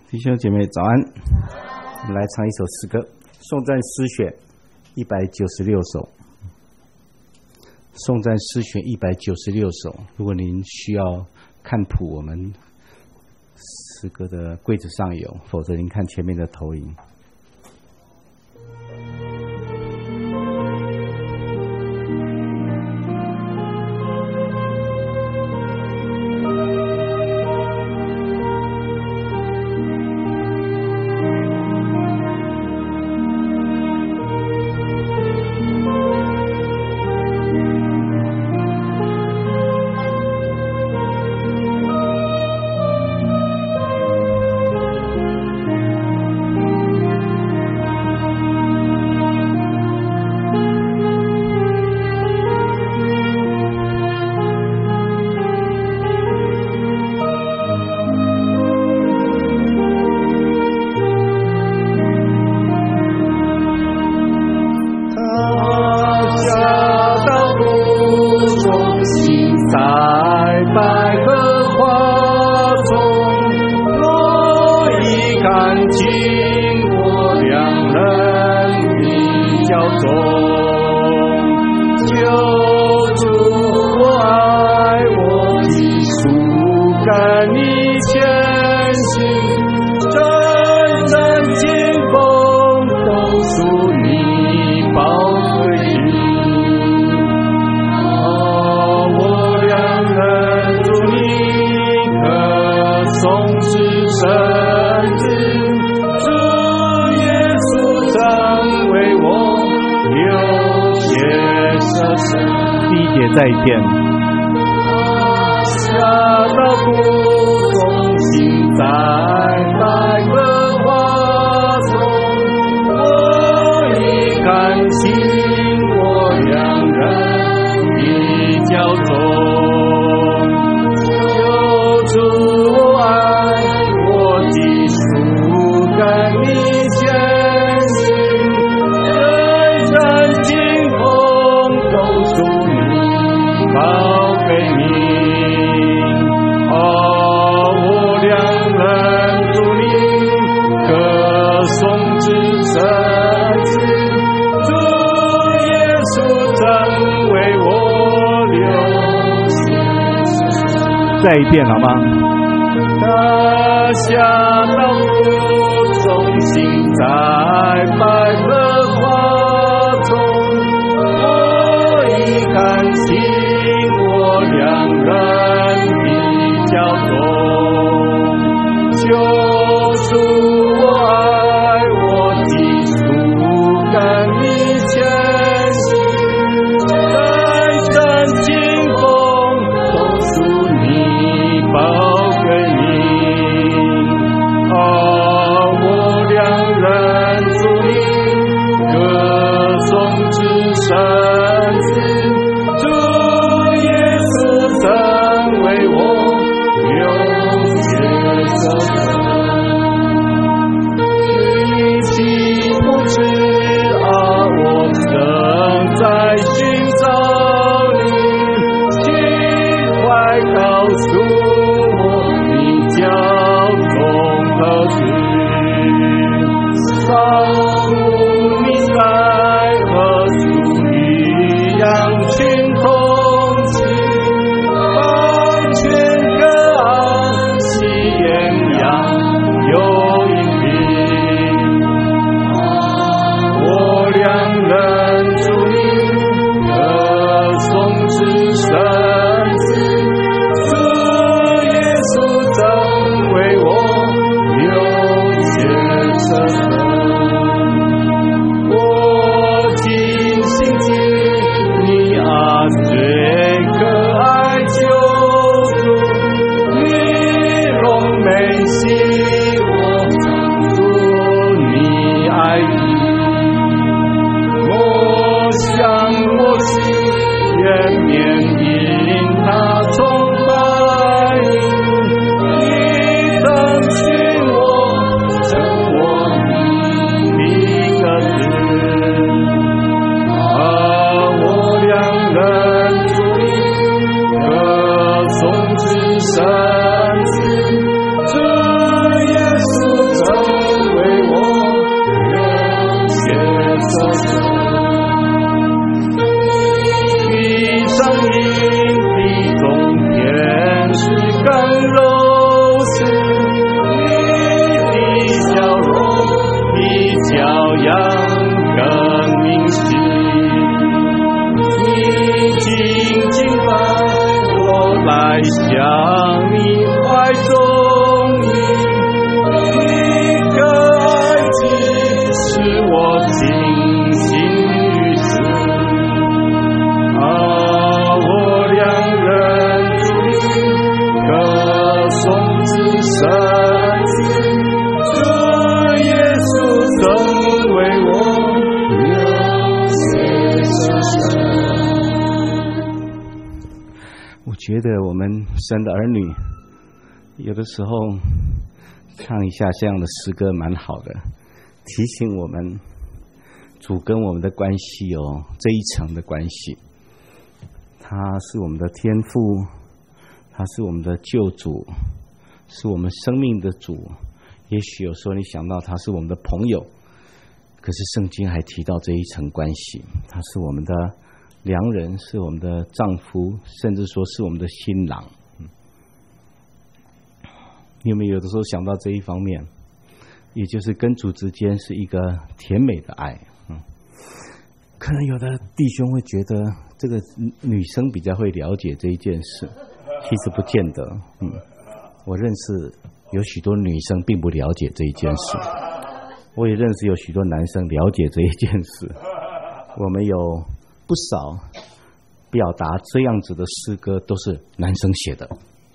弟兄姐妹早安，我们来唱一首诗歌，颂赞诗选196首。颂赞诗选196首，如果您需要看谱，我们诗歌的柜子上有，否则您看前面的投影。再一遍。下到谷中心，在百合花丛，我已看清我两人的交衷，救主我爱我的树干你前行，人生经风都属报给你，我两人祝你歌颂之神子，主耶稣曾为我流血。再一遍好吗？他下到谷中心，在百合花丛，我已看清两人的交衷，救主我爱我的树干你前行，人生经风都属你报给你，我两人祝你歌颂之神子， 神子，主耶稣曾为我流血舍身。 我觉得我们神的儿女，有的时候唱一下这样的诗歌蛮好的，提醒我们主跟我们的关系有这一层的关系。他是我们的天父，他是我们的救主，是我们生命的主。也许有时候你想到他是我们的朋友，可是圣经还提到这一层关系，他是我们的良人，是我们的丈夫，甚至说是我们的新郎。你有没有的时候想到这一方面，也就是跟主之间是一个甜美的爱？可能有的弟兄会觉得这个女生比较会了解这一件事，其实不见得。我认识有许多女生并不了解这一件事，我也认识有许多男生了解这一件事。我们有不少表达这样子的诗歌都是男生写的。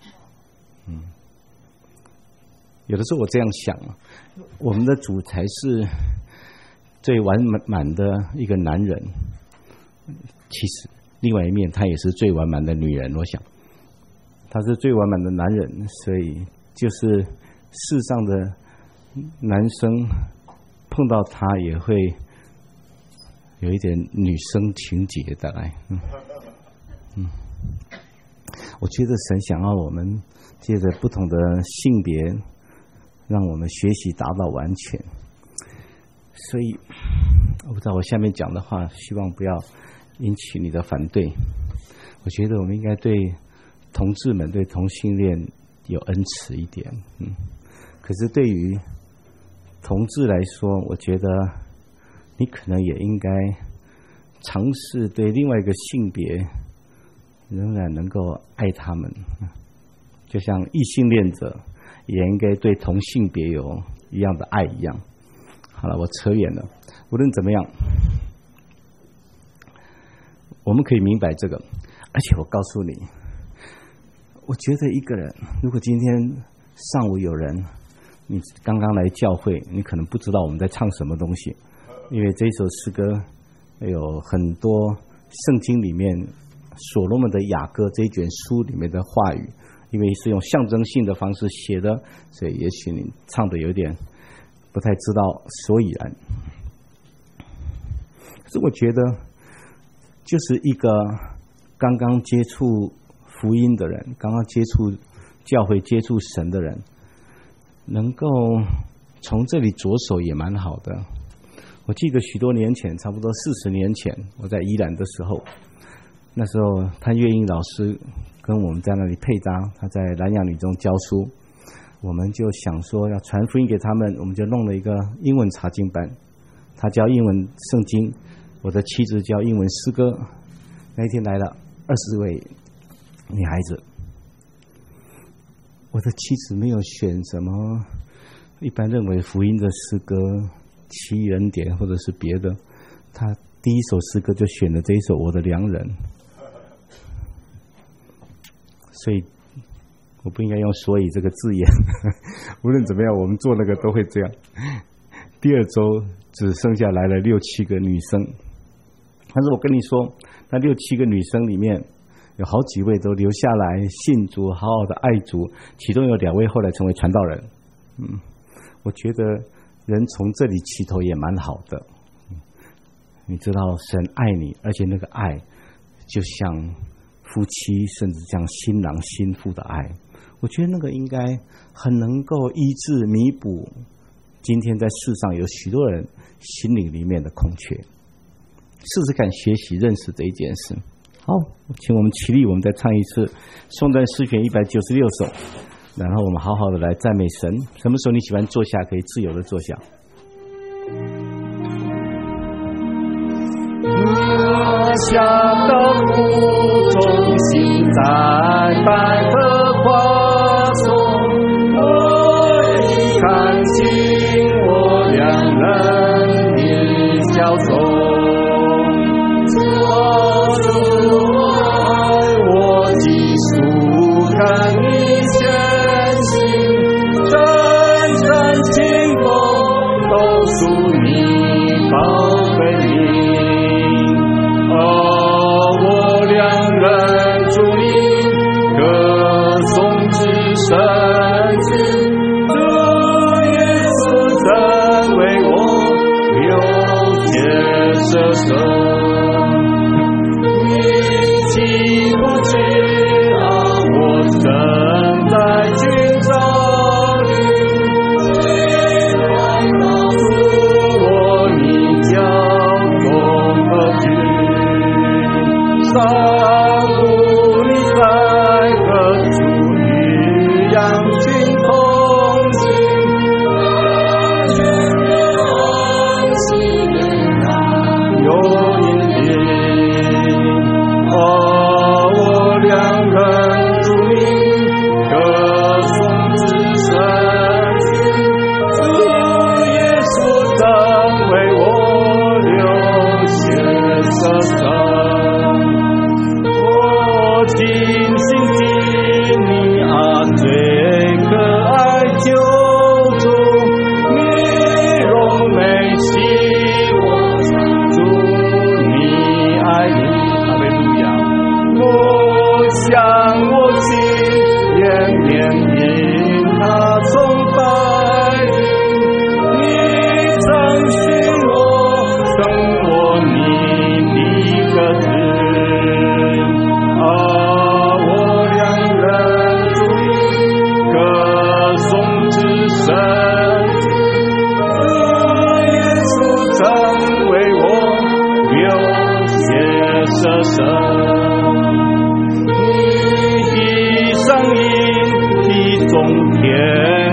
有的时候我这样想，我们的主才是最完满的一个男人，其实另外一面他也是最完满的女人。我想他是最完满的男人，所以就是世上的男生碰到他也会有一点女生情节的来。我觉得神想要我们借着不同的性别，让我们学习达到完全。所以我不知道我下面讲的话，希望不要引起你的反对。我觉得我们应该对同志们、对同性恋有恩慈一点。可是对于同志来说，我觉得你可能也应该尝试对另外一个性别仍然能够爱他们，就像异性恋者也应该对同性别有一样的爱一样。好了，我扯远了。无论怎么样，我们可以明白这个。而且我告诉你，我觉得一个人如果今天上午有人，你刚刚来教会，你可能不知道我们在唱什么东西，因为这一首诗歌有很多圣经里面所罗门的雅歌这一卷书里面的话语，因为是用象征性的方式写的，所以也许你唱的有点不太知道所以然。可是我觉得就是一个刚刚接触福音的人，刚刚接触教会、接触神的人，能够从这里着手也蛮好的。我记得许多年前，差不多40年前，我在宜兰的时候，那时候潘月英老师跟我们在那里配搭，他在南洋女中教书，我们就想说要传福音给他们，我们就弄了一个英文查经班，他教英文圣经，我的妻子教英文诗歌。那一天来了20位女孩子，我的妻子没有选什么一般认为福音的诗歌、奇异恩典或者是别的，她第一首诗歌就选了这一首《我的良人》。所以我不应该用所以这个字眼。无论怎么样，我们做那个都会这样。第2周只剩下来了6、7个女生，但是我跟你说，那6、7个女生里面有好几位都留下来信主，好好的爱主，其中有2位后来成为传道人。我觉得人从这里起头也蛮好的。你知道神爱你，而且那个爱就像夫妻甚至像新郎新妇的爱，我觉得那个应该很能够医治弥补今天在世上有许多人心灵里面的空缺。试试看学习认识这一件事。好，请我们起立，我们再唱一次颂赞诗篇196首，然后我们好好的来赞美神。什么时候你喜欢坐下，可以自由的坐下。 下的苦中心在百合花丛，我已看清我良人的笑容。我的树干你前行，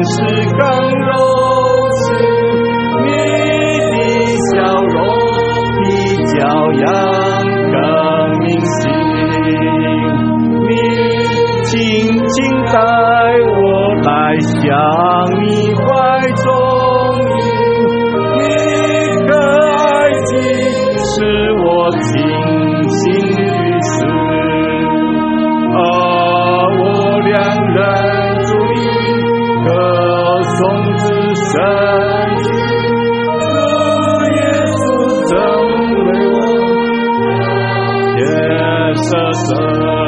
是更柔慈，你的笑容比骄阳更明晰。你轻轻带我来向你怀中迎，你可爱的是我精心于事。我两人主你歌颂之神，主耶稣成为我夜色神。